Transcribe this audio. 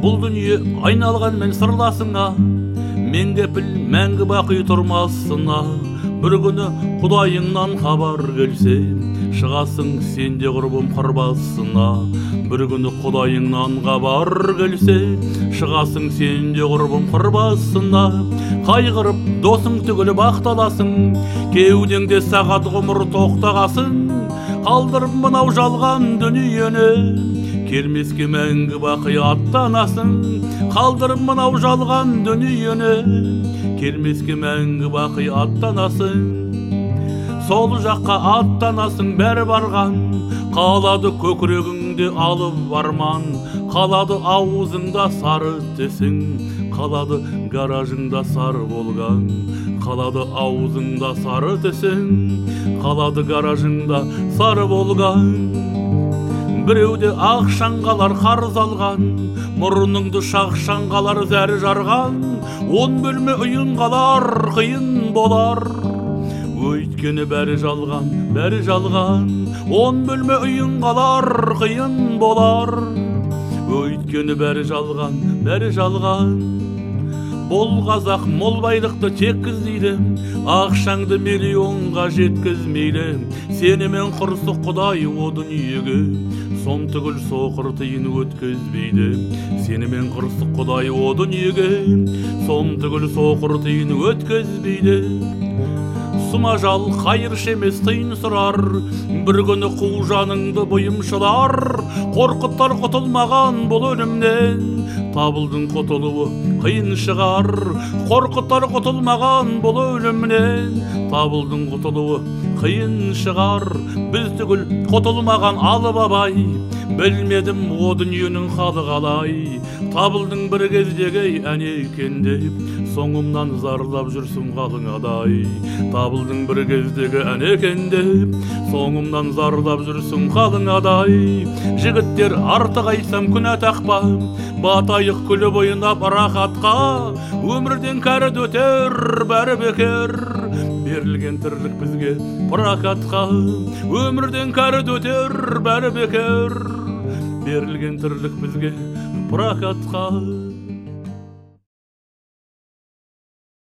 Бұл дүние айналған мен сырласыңа, мен кепіл мәңгі бақи тұрмасына. Бір күні Құдайыңнан хабар келсе, шығасың сен де құрбым қырбасына. Бір күні Құдайыңнан хабар келсе, шығасың сен де құрбым қырбасына. Қайғырып досың түгілі бақталасың, кеудеңде сағат ғұмыр тоқтағасын. Қалдырып мынау жалған дүниені, келмеске мәңгі бақи аттанасың. Қалдырып мынау жалған дүниені, келмеске мәңгі бақи аттанасың. Сол жаққа аттанасың бәрі барған, қалады көкірегіңде алып арман. Қалады аузыңда сары тісің, қалады гаражыңда сары болған. Қалады аузыңда сары тісің, қалады гаражыңда сары болған. Біреуде ақ шаңғалар қарыз алған, мұрныңды шақ шаңғалар зәрі жарған. 10 бөлме үйін қалар қиын болар, өйткені бәрі жалған, бәрі жалған. 10 бөлме үйін қалар қиын болар, өйткені бәрі жалған, бәрі жалған. Бұл қазақ мол байлықты теккіздейді, ақшаңды миллионға жеткізмейді. Сенімен құрсы Құдай о дүниеге, сом түгіл соқыр тиын өткізбейді. Сенімен құрсы Құдай о дүниеге, сом түгіл соқыр тиын өткізбейді. Сұмажал қайыршы емес тиын сұрар, бір күні қу жаныңды бұйымшылар. Қорқыттар құтылмаған бұл өлімнен, табылдың құтылуы қиын шығар. Қорқыттар құтылмаған бұл өлімнен, табылдың құтылуы қиын шығар. Біз түгіл құтылмаған алып абай, білмедім о дүниенің халы қалай. Табылдың бір кездегі әне екен деп, соңымнан зарлап жүрсің қалың адай. Табылдың бір кездегі әне екен деп, соңымнан зарлап жүрсің қалың адай. Жігіттер артық айтсам күнә тақпа, батайық күліп ойнап рахатқа. Өмірден кәрі өтер бәрі бекер, берілген тірлік бізге прокатқа. Өмірден кәрі өтер бәрі бекер, берілген тірлік бізге прокатқа.